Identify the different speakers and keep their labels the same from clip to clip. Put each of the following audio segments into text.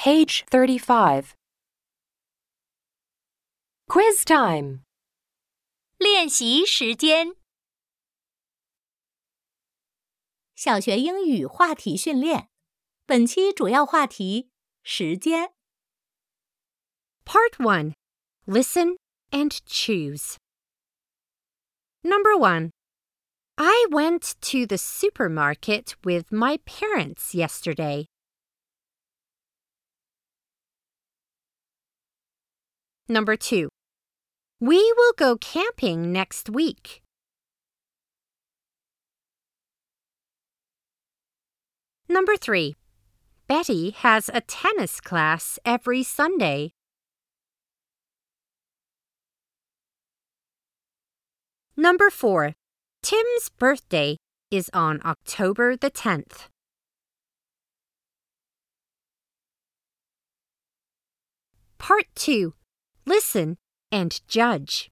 Speaker 1: Page 35. Quiz time.
Speaker 2: 练习时间。小学英语话题训练，本期主要话题：时间。
Speaker 3: Part 1. Listen and choose. Number 1. I went to the supermarket with my parents yesterday. Number 2. We will go camping next week. Number 3. Betty has a tennis class every Sunday. Number 4. Tim's birthday is on October the 10th. Part 2. Listen and judge.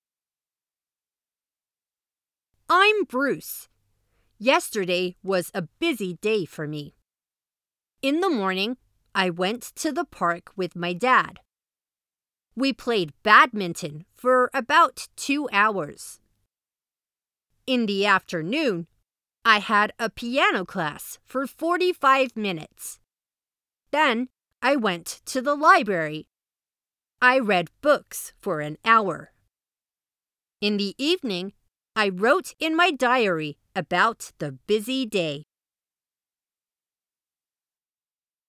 Speaker 3: I'm Bruce. Yesterday was a busy day for me. In the morning, I went to the park with my dad. We played badminton for about 2 hours. In the afternoon, I had a piano class for 45 minutes. Then I went to the library. I read books for an hour. In the evening, I wrote in my diary about the busy day.